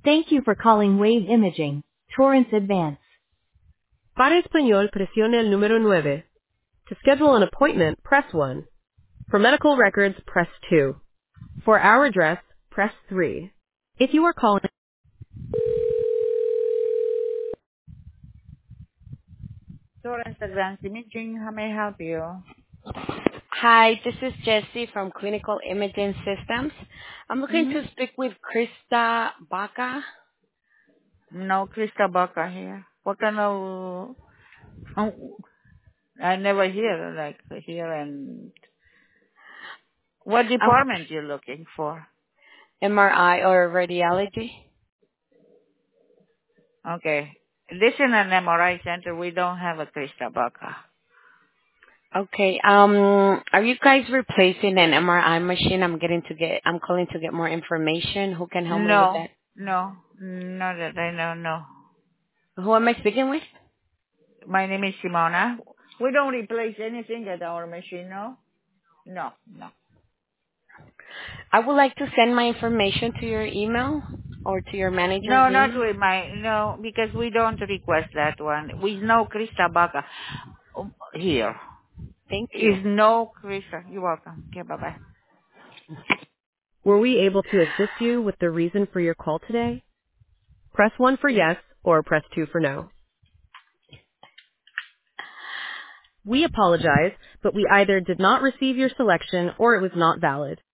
Thank you for calling Wave Imaging, Torrance Advance. Para español, presione el número 9. To schedule an appointment, press 1. For medical records, press 2. For our address, press 3. If you are calling... Torrance Advanced Imaging, how may I help you? Hi, this is Jessie from Clinical Imaging Systems. I'm looking to speak with Krista Baca. No, Krista Baca here. What kind of... I never hear, here and... What I'm department you looking for? MRI or radiology. Okay. This is an MRI center. We don't have a Krista Baca. Okay. Are you guys replacing an MRI machine? I'm calling to get more information. Who can help me with No, that? no, not that I know, no. Who am I speaking with? My name is Simona. We don't replace anything at our machine, no? No, no. I would like to send my information to your email or to your manager's No, not email. with no, because we don't request that one. We know Krista Baca here. Thank you. Is no Krista. You're welcome. Okay, bye-bye. Were we able to assist you with the reason for your call today? Press 1 for yes or press 2 for no. We apologize, but we either did not receive your selection or it was not valid.